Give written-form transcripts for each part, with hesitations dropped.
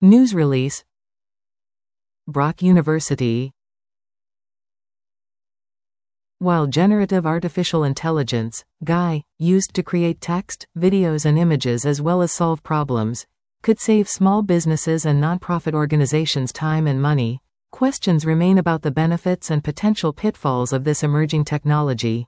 News release. Brock University. While generative artificial intelligence, GAI, used to create text, videos and images as well as solve problems, could save small businesses and nonprofit organizations time and money, questions remain about the benefits and potential pitfalls of this emerging technology.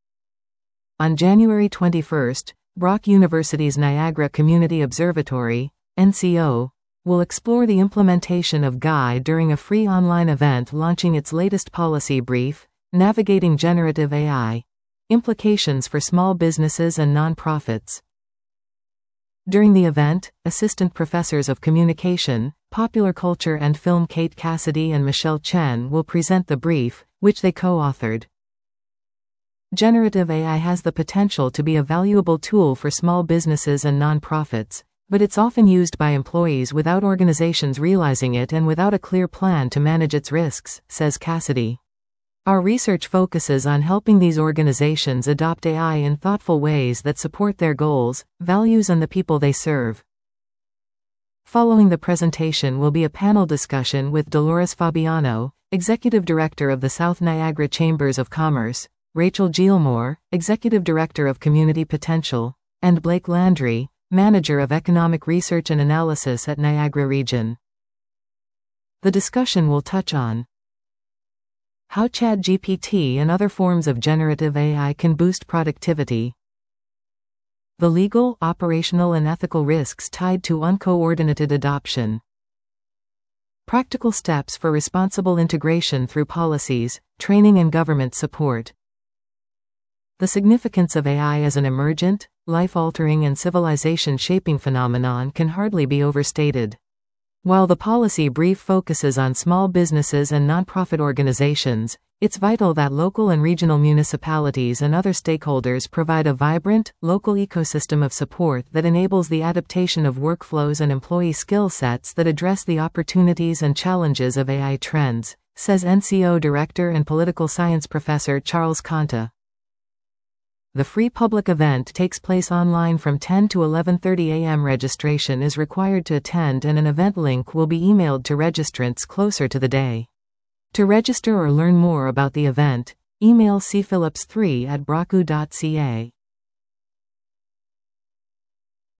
On January 21, Brock University's Niagara Community Observatory, NCO, will explore the implementation of GAI during a free online event launching its latest policy brief, Navigating Generative AI: Implications for Small Businesses and Nonprofits. During the event, assistant professors of communication, popular culture and film Kate Cassidy and Michelle Chen will present the brief, which they co-authored. Generative AI has the potential to be a valuable tool for small businesses and nonprofits, but it's often used by employees without organizations realizing it and without a clear plan to manage its risks, says Cassidy. Our research focuses on helping these organizations adopt AI in thoughtful ways that support their goals, values and the people they serve. Following the presentation will be a panel discussion with Dolores Fabiano, Executive Director of the South Niagara Chambers of Commerce, Rachel Gilmore, Executive Director of Community Potential, and Blake Landry, Manager of Economic Research and Analysis at Niagara Region. The discussion will touch on how ChatGPT and other forms of generative AI can boost productivity, the legal, operational and ethical risks tied to uncoordinated adoption, practical steps for responsible integration through policies, training and government support. The significance of AI as an emergent, life-altering and civilization-shaping phenomenon can hardly be overstated. While the policy brief focuses on small businesses and nonprofit organizations, it's vital that local and regional municipalities and other stakeholders provide a vibrant, local ecosystem of support that enables the adaptation of workflows and employee skill sets that address the opportunities and challenges of AI trends, says NCO Director and Political Science Professor Charles Conta. The free public event takes place online from 10 to 11:30 a.m. Registration is required to attend and an event link will be emailed to registrants closer to the day. To register or learn more about the event, email cphillips3@brocku.ca.